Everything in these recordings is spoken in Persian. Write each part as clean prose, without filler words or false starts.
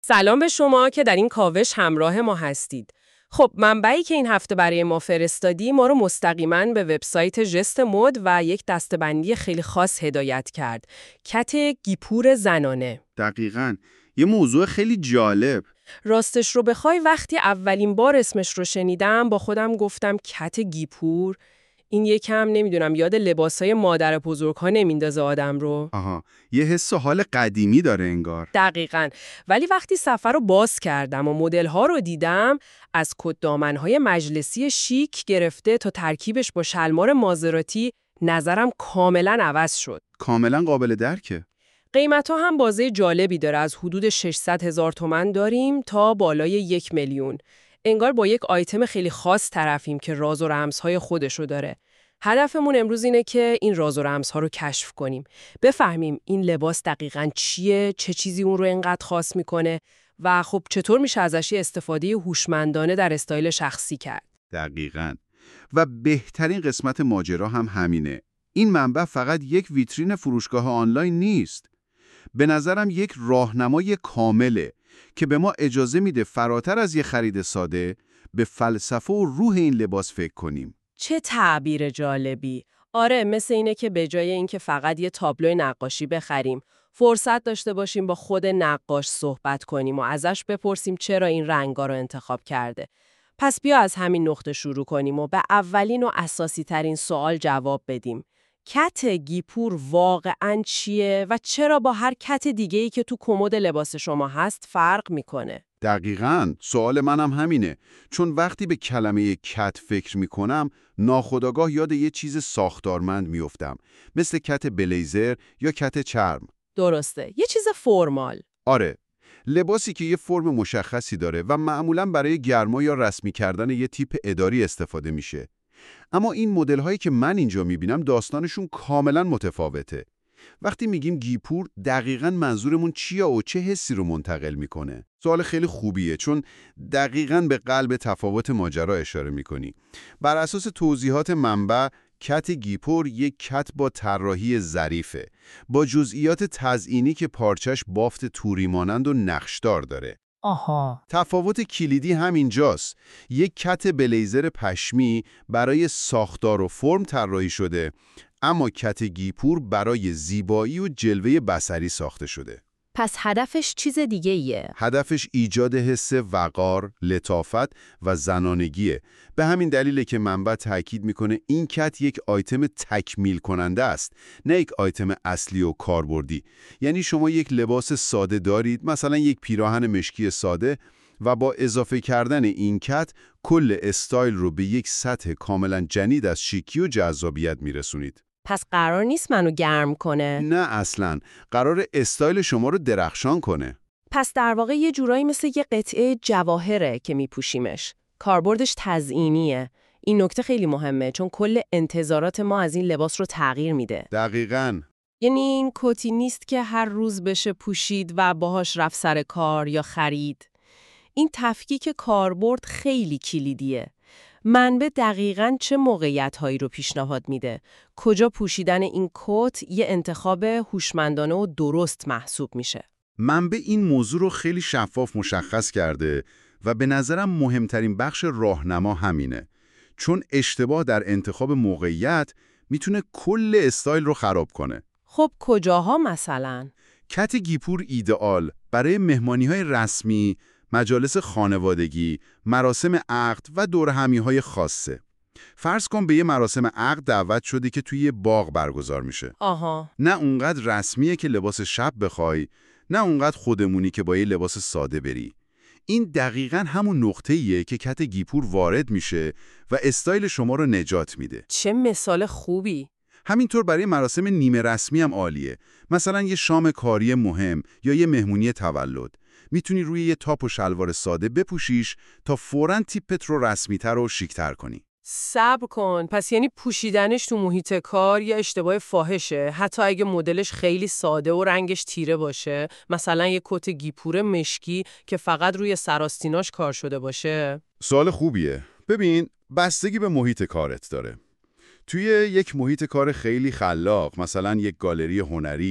سلام به شما که در این کاوش همراه ما هستید. خب منبعی که این هفته برای ما فرستادی ما رو مستقیما به وبسایت ژست مد و یک دسته‌بندی خیلی خاص هدایت کرد. کت گیپور زنانه. دقیقاً. یه موضوع خیلی جالب. راستش رو بخوای وقتی اولین بار اسمش رو شنیدم با خودم گفتم کت گیپور، این یکم نمیدونم یاد لباسای مادر بزرگ‌ها نمیندازه آدم رو. آها، یه حس و حال قدیمی داره انگار. دقیقاً. ولی وقتی صفحه رو باز کردم و مدل‌ها رو دیدم، از کت دامن‌های مجلسی شیک گرفته تا ترکیبش با شلوار مازراتی، نظرم کاملاً عوض شد. کاملا قابل درکه. قیمت‌ها هم بازه جالبی داره، از حدود 600,000 تومان داریم تا بالای 1,000,000. انگار با یک آیتم خیلی خاص طرفیم که راز و رمزهای خودشو داره. هدفمون امروز اینه که این راز و رمزها رو کشف کنیم. بفهمیم این لباس دقیقاً چیه، چه چیزی اون رو اینقدر خاص میکنه و خب چطور میشه ازش استفاده هوشمندانه در استایل شخصی کرد. دقیقاً. و بهترین قسمت ماجرا هم همینه. این منبع فقط یک ویترین فروشگاه آنلاین نیست. به نظرم یک راهنمای کامله که به ما اجازه میده فراتر از یه خرید ساده به فلسفه و روح این لباس فکر کنیم. چه تعبیر جالبی. آره، مثل اینه که به جای اینکه فقط یه تابلوی نقاشی بخریم، فرصت داشته باشیم با خود نقاش صحبت کنیم و ازش بپرسیم چرا این رنگا رو انتخاب کرده. پس بیا از همین نقطه شروع کنیم و به اولین و اساسی ترین سوال جواب بدیم. کت گیپور واقعاً چیه و چرا با هر کت دیگه‌ای که تو کمد لباس شما هست فرق میکنه؟ دقیقاً. سوال منم همینه. چون وقتی به کلمه کت فکر میکنم، ناخودآگاه یاد یه چیز ساختارمند میافتم. مثل کت بلیزر یا کت چرم. درسته، یه چیز فرمال. آره. لباسی که یه فرم مشخصی داره و معمولاً برای گرما یا رسمی کردن یه تیپ اداری استفاده میشه. اما این مدل‌هایی که من اینجا میبینم داستانشون کاملاً متفاوته. وقتی میگیم گیپور دقیقاً منظورمون چیه و چه حسی رو منتقل میکنه؟ سوال خیلی خوبیه، چون دقیقاً به قلب تفاوت ماجرا اشاره میکنی. بر اساس توضیحات منبع، کت گیپور یک کت با طراحی ظریفه، با جزئیات تزئینی که پارچش بافت توری مانند و نقشدار داره. آها. تفاوت کلیدی همینجاست. یک کت بلیزر پشمی برای ساختار و فرم طراحی شده، اما کت گیپور برای زیبایی و جلوه بصری ساخته شده. پس هدفش چیز دیگه ایه. هدفش ایجاد حس وقار، لطافت و زنانگیه. به همین دلیله که منبع تاکید میکنه این کت یک آیتم تکمیل کننده است، نه یک آیتم اصلی و کاربردی. یعنی شما یک لباس ساده دارید، مثلا یک پیراهن مشکی ساده، و با اضافه کردن این کت کل استایل رو به یک سطح کاملا جدید از شیکی و جذابیت میرسونید. پس قرار نیست منو گرم کنه. نه اصلاً. قرار استایل شما رو درخشان کنه. پس در واقع یه جورایی مثل یه قطعه جواهره که میپوشیمش. کاربردش تزئینیه. این نکته خیلی مهمه چون کل انتظارات ما از این لباس رو تغییر میده. دقیقاً. یعنی این کتی نیست که هر روز بشه پوشید و باهاش رفت سر کار یا خرید. این تفکیک کاربرد خیلی کلیدیه. منبع دقیقاً چه موقعیت‌هایی رو پیشنهاد میده؟ کجا پوشیدن این کت یه انتخاب هوشمندانه و درست محسوب میشه؟ منبع این موضوع رو خیلی شفاف مشخص کرده و به نظرم مهمترین بخش راهنما همینه. چون اشتباه در انتخاب موقعیت میتونه کل استایل رو خراب کنه. خب کجاها مثلا؟ کت گیپور ایدئال برای مهمانی‌های رسمی، مجالس خانوادگی، مراسم عقد و دورهمی‌های خاصه. فرض کن به یه مراسم عقد دعوت شدی که توی یه باغ برگزار میشه. آها. نه اونقدر رسمیه که لباس شب بخوای، نه اونقدر خودمونی که با یه لباس ساده بری. این دقیقاً همون نقطه‌ایه که کت گیپور وارد میشه و استایل شما رو نجات میده. چه مثال خوبی! همینطور برای مراسم نیمه رسمی هم عالیه. مثلا یه شام کاری مهم یا یه مهمونی تولد. میتونی روی یه تاپ و شلوار ساده بپوشیش تا فوراً تیپت رو رسمی‌تر و شیک‌تر کنی. صبر کن، پس یعنی پوشیدنش تو محیط کار یا اشتباه فاحشه، حتی اگه مدلش خیلی ساده و رنگش تیره باشه، مثلا یه کت گیپور مشکی که فقط روی سراستیناش کار شده باشه؟ سوال خوبیه. ببین، بستگی به محیط کارت داره. توی یک محیط کار خیلی خلاق، مثلا یک گالری هنری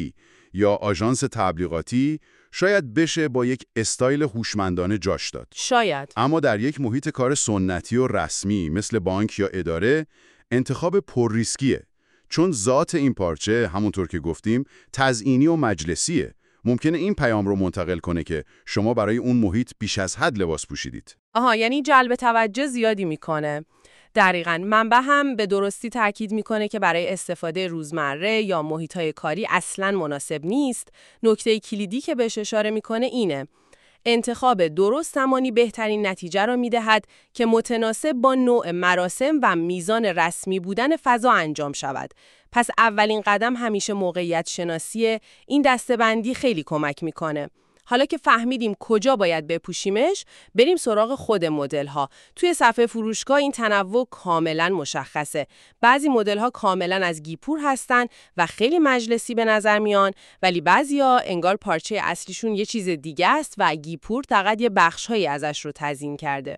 یا آژانس تبلیغاتی شاید بشه با یک استایل هوشمندانه جاش داد. شاید. اما در یک محیط کار سنتی و رسمی مثل بانک یا اداره، انتخاب پرریسکیه. چون ذات این پارچه، همونطور که گفتیم، تزئینی و مجلسیه. ممکنه این پیام رو منتقل کنه که شما برای اون محیط بیش از حد لباس پوشیدید. یعنی جلب توجه زیادی میکنه. دقیقاً. منبع هم به درستی تاکید میکنه که برای استفاده روزمره یا محیط‌های کاری اصلاً مناسب نیست. نکته کلیدی که بهش اشاره میکنه اینه: انتخاب درست زمانی بهترین نتیجه را میدهد که متناسب با نوع مراسم و میزان رسمی بودن فضا انجام شود. پس اولین قدم همیشه موقعیت شناسیه. این دسته‌بندی خیلی کمک میکنه. حالا که فهمیدیم کجا باید بپوشیمش، بریم سراغ خود مدل‌ها. توی صفحه فروشگاه این تنوع کاملا مشخصه. بعضی مدل‌ها کاملا از گیپور هستن و خیلی مجلسی به نظر میان، ولی بعضیا انگار پارچه اصلیشون یه چیز دیگه است و گیپور فقط یه بخش‌هایی ازش رو تزیین کرده.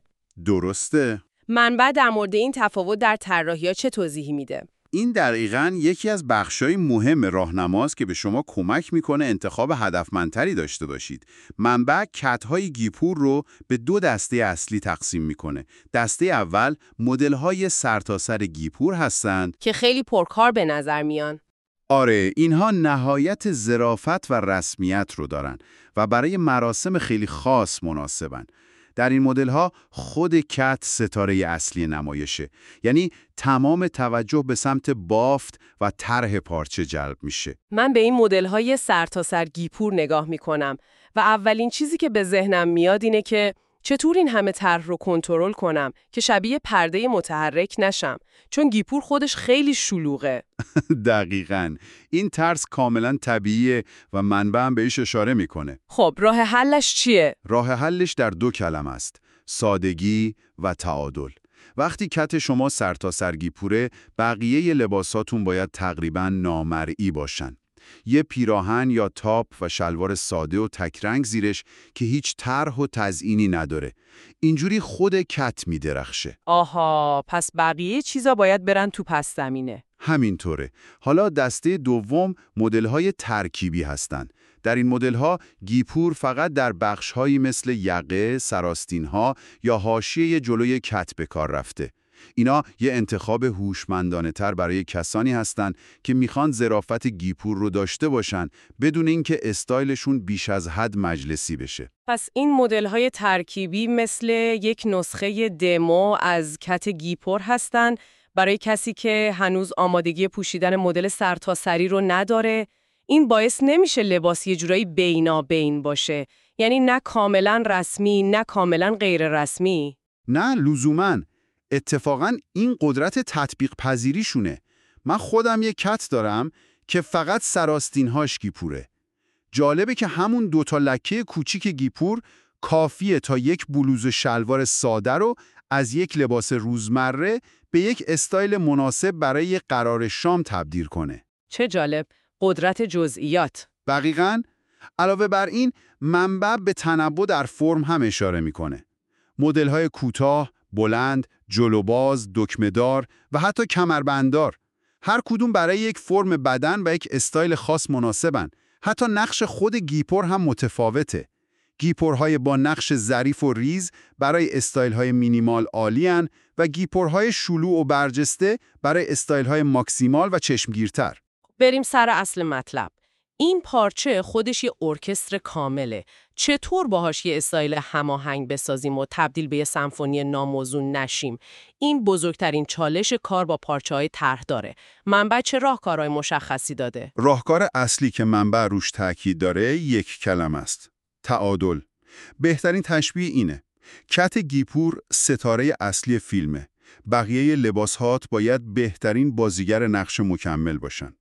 درسته. منبع در مورد این تفاوت در طراحی‌ها چه توضیحی میده؟ این دقیقاً یکی از بخشای مهم راهنماست که به شما کمک میکنه انتخاب هدفمندتری داشته باشید. منبع کت‌های گیپور رو به دو دسته اصلی تقسیم میکنه. دسته اول مدل‌های سرتاسر گیپور هستند که خیلی پرکار به نظر میان. آره، اینها نهایت ظرافت و رسمیت رو دارن و برای مراسم خیلی خاص مناسبن. در این مدل‌ها خود کت ستاره اصلی نمایشه، یعنی تمام توجه به سمت بافت و طرح پارچه جلب میشه. من به این مدل‌های سرتاسر گیپور نگاه میکنم و اولین چیزی که به ذهنم میاد اینه که چطور این همه طرح رو کنترل کنم که شبیه پرده متحرک نشم، چون گیپور خودش خیلی شلوغه. دقیقاً. این ترس کاملاً طبیعیه و منبع هم بهش اشاره میکنه. خب راه حلش چیه؟ راه حلش در دو کلمه است: سادگی و تعادل. وقتی کت شما سرتاسر گیپوره، بقیه لباساتون باید تقریباً نامرئی باشن. یه پیراهن یا تاپ و شلوار ساده و تکرنگ زیرش که هیچ طرح و تزئینی نداره. اینجوری خود کت میدرخشه. آها، پس بقیه چیزا باید برن تو پس زمینه. همینطوره. حالا دسته دوم مدل‌های ترکیبی هستن. در این مدل‌ها گیپور فقط در بخش‌هایی مثل یقه، سراستین‌ها یا حاشیه جلوی کت به کار رفته. اینا یه انتخاب هوشمندانه‌تر برای کسانی هستن که میخوان ظرافت گیپور رو داشته باشن بدون اینکه استایلشون بیش از حد مجلسی بشه. پس این مدل‌های ترکیبی مثل یک نسخه دمو از کت گیپور هستن برای کسی که هنوز آمادگی پوشیدن مدل سرتاسری رو نداره. این باعث نمیشه لباس یه جورایی بینابین باشه، یعنی نه کاملا رسمی نه کاملا غیر رسمی. نه لزوماً. اتفاقاً این قدرت تطبیق پذیریشونه. من خودم یک کت دارم که فقط سراستین‌هاش گیپوره. جالبه که همون دوتا لکه کوچیک گیپور کافیه تا یک بلوز شلوار ساده رو از یک لباس روزمره به یک استایل مناسب برای قرار شام تبدیل کنه. چه جالب، قدرت جزئیات. دقیقاً. علاوه بر این، منبع به تنوع در فرم هم اشاره میکنه. مدل‌های کوتاه، بلند، جلوباز، دکمه‌دار و حتی کمربنددار. هر کدوم برای یک فرم بدن و یک استایل خاص مناسبن. حتی نقش خود گیپور هم متفاوته. گیپورهای با نقش ظریف و ریز برای استایل‌های مینیمال عالی‌اند و گیپورهای شلوغ و برجسته برای استایل‌های ماکسیمال و چشمگیرتر. بریم سر اصل مطلب. این پارچه خودش یه ارکستر کامله. چطور باهاش یه استایل هماهنگ بسازیم و تبدیل به یه سمفونی ناموزون نشیم؟ این بزرگترین چالش کار با پارچه‌های طرح داره. منبع چه راهکارهای مشخصی داده؟ راهکار اصلی که منبع روش تاکید داره یک کلمه است: تعادل. بهترین تشبیه اینه: کت گیپور ستاره اصلی فیلمه. بقیه لباسات باید بهترین بازیگر نقش مکمل باشن.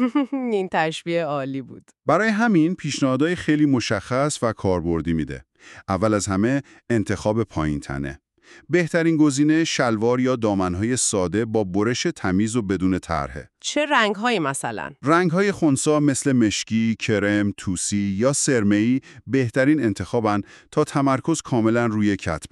این تشبیه عالی بود. برای همین پیشنهادهای خیلی مشخص و کاربردی میده. اول از همه انتخاب پایین تنه. بهترین گزینه شلوار یا دامنهای ساده با برش تمیز و بدون طرحه. چه رنگ‌هایی مثلا؟ رنگ‌های خنثی مثل مشکی، کرم، توسی یا سرمه‌ای بهترین انتخابن تا تمرکز کاملا روی کت بمونه.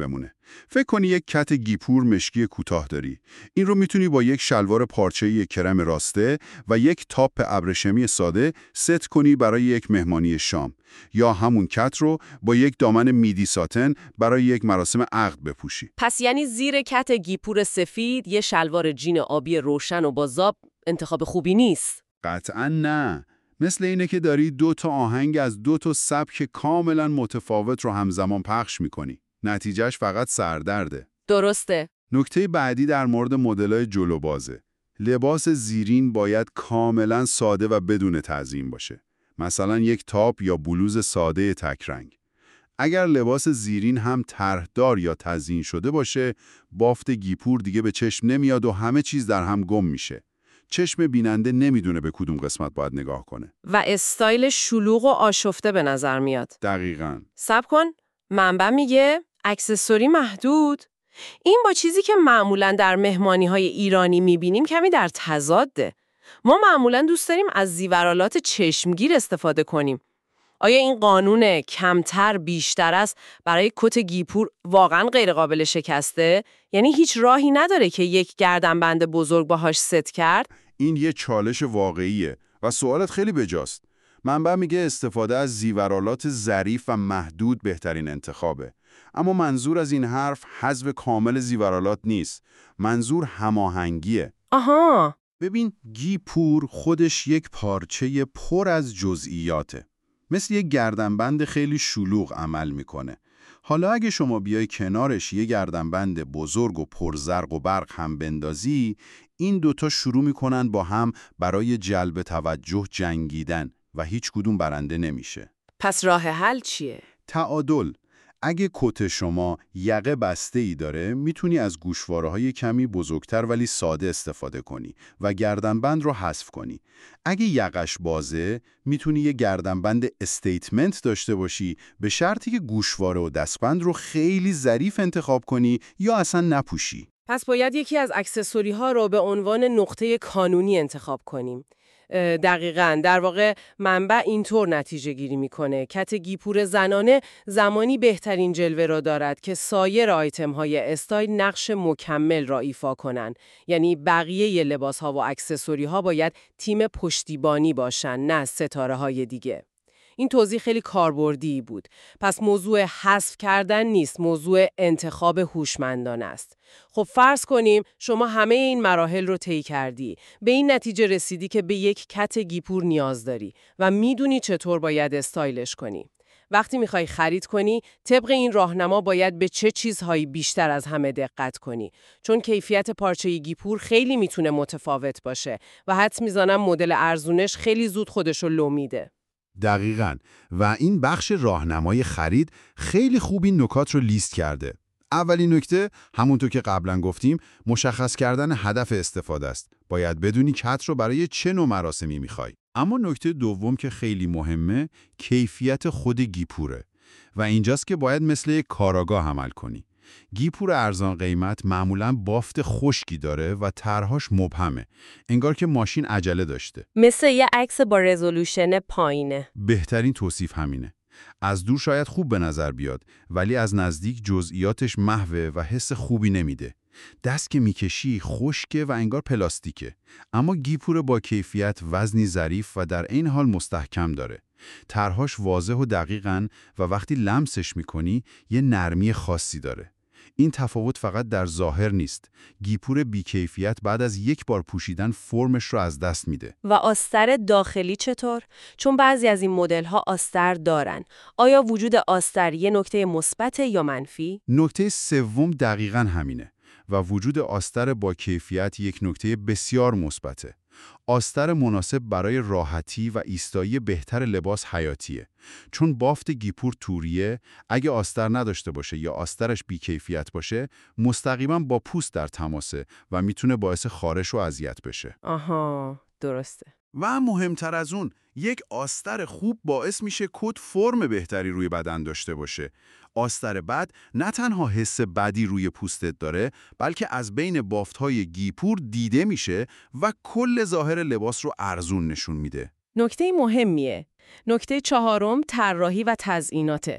فکر کنی یک کت گیپور مشکی کوتاه داری. این رو میتونی با یک شلوار پارچه‌ای کرم راسته و یک تاپ ابریشمی ساده ست کنی برای یک مهمانی شام، یا همون کت رو با یک دامن میدی ساتن برای یک مراسم عقد بپوشی. پس یعنی زیر کت گیپور سفید یه شلوار جین آبی روشن و با ضاب انتخاب خوبی نیست؟ قطعاً نه. مثل اینه که داری 2 تا آهنگ از 2 تا سبک کاملا متفاوت رو همزمان پخش میکنی. نتیجهش فقط سردرده. درسته. نکته بعدی در مورد مدل‌های جلو بازه. لباس زیرین باید کاملا ساده و بدون تعظیم باشه. مثلا یک تاپ یا بلوز ساده تک رنگ. اگر لباس زیرین هم طرحدار یا تزیین شده باشه، بافت گیپور دیگه به چشم نمیاد و همه چیز در هم گم میشه. چشم بیننده نمیدونه به کدوم قسمت باید نگاه کنه. و استایل شلوغ و آشفته به نظر میاد. دقیقاً. صبر کن، منبع میگه اکسسوری محدود. این با چیزی که معمولاً در مهمانی‌های ایرانی میبینیم کمی در تضاده. ما معمولاً دوست داریم از زیورالات چشمگیر استفاده کنیم. آیا این قانون کمتر بیشتر است برای کت گیپور واقعاً غیر قابل شکسته؟ یعنی هیچ راهی نداره که یک گردنبند بزرگ باهاش ست کرد؟ این یه چالش واقعیه و سوالت خیلی بجاست. منبع میگه استفاده از زیورالات ظریف و محدود بهترین انتخابه. اما منظور از این حرف حذف کامل زیورالات نیست. منظور هماهنگیه. آها. ببین، گیپور خودش یک پارچه پر از جزئیاته. مثل یک گردنبند خیلی شلوغ عمل میکنه. حالا اگه شما بیای کنارش یه گردنبند بزرگ و پرزرق و برق هم بندازی، این دوتا شروع میکنن با هم برای جلب توجه جنگیدن و هیچ کدوم برنده نمیشه. پس راه حل چیه؟ تعادل. اگه کت شما یقه بسته‌ای داره، میتونی از گوشواره‌های کمی بزرگتر ولی ساده استفاده کنی و گردنبند رو حذف کنی. اگه یقش بازه، میتونی یه گردنبند استیتمنت داشته باشی، به شرطی که گوشواره و دستبند رو خیلی ظریف انتخاب کنی یا اصلا نپوشی. پس باید یکی از اکسسوری ها رو به عنوان نقطه کانونی انتخاب کنیم. دقیقاً، در واقع منبع اینطور نتیجه گیری میکنه. کت گیپور زنانه زمانی بهترین جلوه را دارد که سایر آیتم های استایل نقش مکمل را ایفا کنن. یعنی بقیه لباس ها و اکسسوری ها باید تیم پشتیبانی باشن، نه ستاره های دیگه. این توضیح خیلی کاربردی بود. پس موضوع حذف کردن نیست، موضوع انتخاب هوشمندانه است. خب فرض کنیم شما همه این مراحل رو طی کردی. به این نتیجه رسیدی که به یک کت گیپور نیاز داری و میدونی چطور باید استایلش کنی. وقتی میخوای خرید کنی، طبق این راهنما باید به چه چیزهایی بیشتر از همه دقت کنی. چون کیفیت پارچه گیپور خیلی میتونه متفاوت باشه و حدس میزنم مدل ارزونش خیلی زود خودشو لو میده. دقیقاً. و این بخش راهنمای خرید خیلی خوب این نکات رو لیست کرده. اولین نکته، همونطور که قبلا گفتیم، مشخص کردن هدف استفاده است. باید بدونی کت رو برای چه نوع مراسمی میخوای. اما نکته دوم که خیلی مهمه، کیفیت خود گیپوره. و اینجاست که باید مثل یک کاراگاه عمل کنی. گیپور ارزان قیمت معمولاً بافت خشکی داره و طرحش مبهمه. انگار که ماشین عجله داشته. مثل یه عکس با رزولوشن پایینه. بهترین توصیف همینه. از دور شاید خوب به نظر بیاد، ولی از نزدیک جزئیاتش محوه و حس خوبی نمیده. دست که میکشی خشکه و انگار پلاستیکه. اما گیپور با کیفیت وزنی ظریف و در این حال مستحکم داره. طرحش واضح و دقیقاً و وقتی لمسش میکنی یه نرمی خاصی داره. این تفاوت فقط در ظاهر نیست. گیپور بیکیفیت بعد از یک بار پوشیدن فرمش رو از دست میده. و آستر داخلی چطور؟ چون بعضی از این مدل‌ها آستر دارن. آیا وجود آستر یه نکته مثبت یا منفی؟ نکته سوم دقیقاً همینه و وجود آستر با کیفیت یک نکته بسیار مثبته. آستر مناسب برای راحتی و ایستایی بهتر لباس حیاتیه. چون بافت گیپور توریه، اگه آستر نداشته باشه یا آسترش بیکیفیت باشه، مستقیما با پوست در تماسه و میتونه باعث خارش و اذیت بشه. آها، درسته. و مهمتر از اون، یک آستر خوب باعث میشه کت فرم بهتری روی بدن داشته باشه. آستر بد نه تنها حس بدی روی پوستت داره، بلکه از بین بافت‌های گیپور دیده میشه و کل ظاهر لباس رو ارزون نشون میده. نکته مهمیه. نکته چهارم طراحی و تزییناته.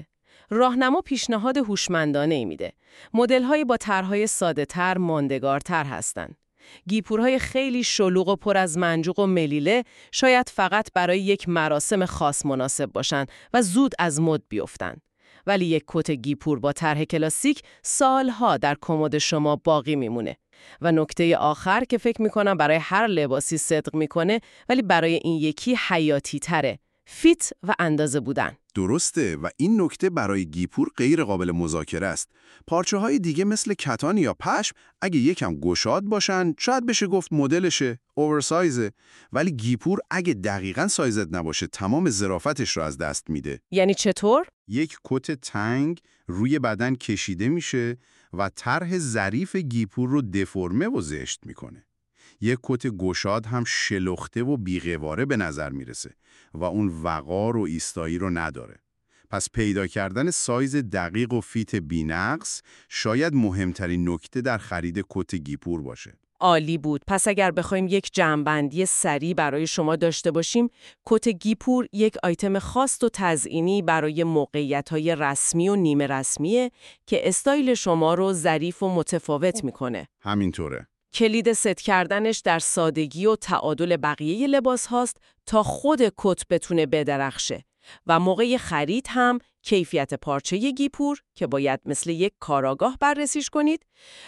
راهنما پیشنهاد هوشمندانه‌ای میده. مدل‌های با طرح‌های ساده‌تر، ماندگارتر هستن. گیپورهای خیلی شلوغ و پر از منجوق و ملیله شاید فقط برای یک مراسم خاص مناسب باشن و زود از مد بیفتن. ولی یک کت گیپور با طرح کلاسیک سالها در کمد شما باقی میمونه. و نکته آخر که فکر میکنم برای هر لباسی صدق میکنه ولی برای این یکی حیاتی تره. فیت و اندازه بودن. درسته و این نکته برای گیپور غیر قابل مذاکره است. پارچه‌های دیگه مثل کتان یا پشم اگه یکم گشاد باشن شاید بشه گفت مدلشه، اوورسایزه، ولی گیپور اگه دقیقاً سایزت نباشه تمام ظرافتش رو از دست میده. یعنی چطور؟ یک کت تنگ روی بدن کشیده میشه و طرح ظریف گیپور رو دفرمه و زشت میکنه. یک کت گشاد هم شلخته و بی‌قواره به نظر میرسه و اون وقار و ایستایی رو نداره. پس پیدا کردن سایز دقیق و فیت بی‌نقص شاید مهمترین نکته در خرید کت گیپور باشه. عالی بود. پس اگر بخوایم یک جمع‌بندی سریع برای شما داشته باشیم، کت گیپور یک آیتم خاص و تزئینی برای موقعیت‌های رسمی و نیمه رسمیه که استایل شما رو ظریف و متفاوت میکنه. همینطوره. کلید ست کردنش در سادگی و تعادل بقیه لباس هاست تا خود کت بتونه بدرخشه و موقع خرید هم کیفیت پارچه گیپور که باید مثل یک کاراگاه بررسیش کنید،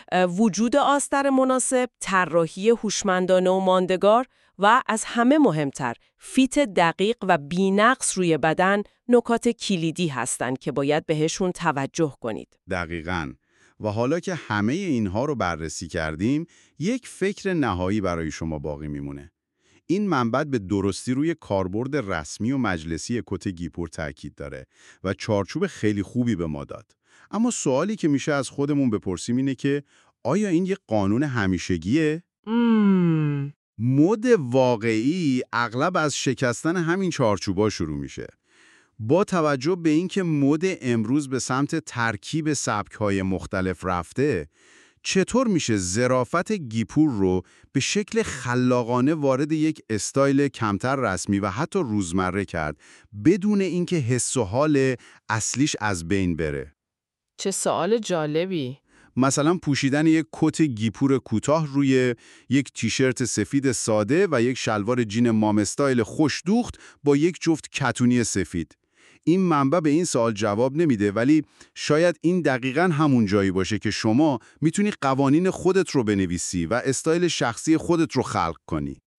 وجود آستر مناسب، طراحی هوشمندانه و ماندگار و از همه مهمتر فیت دقیق و بی‌نقص روی بدن نکات کلیدی هستند که باید بهشون توجه کنید. دقیقاً. و حالا که همه اینها رو بررسی کردیم، یک فکر نهایی برای شما باقی میمونه. این منبع به درستی روی کاربرد رسمی و مجلسی کت گیپور تاکید داره و چارچوب خیلی خوبی به ما داد. اما سوالی که میشه از خودمون بپرسیم اینه که آیا این یک قانون همیشگیه؟ مد واقعی اغلب از شکستن همین چارچوبا شروع میشه. با توجه به اینکه مد امروز به سمت ترکیب سبک‌های مختلف رفته، چطور میشه ظرافت گیپور رو به شکل خلاقانه وارد یک استایل کمتر رسمی و حتی روزمره کرد بدون اینکه حس و حال اصلیش از بین بره؟ چه سوال جالبی. مثلا پوشیدن یک کت گیپور کوتاه روی یک تیشرت سفید ساده و یک شلوار جین مام استایل خوش دوخت با یک جفت کتونی سفید. این منبع به این سوال جواب نمیده، ولی شاید این دقیقاً همون جایی باشه که شما میتونی قوانین خودت رو بنویسی و استایل شخصی خودت رو خلق کنی.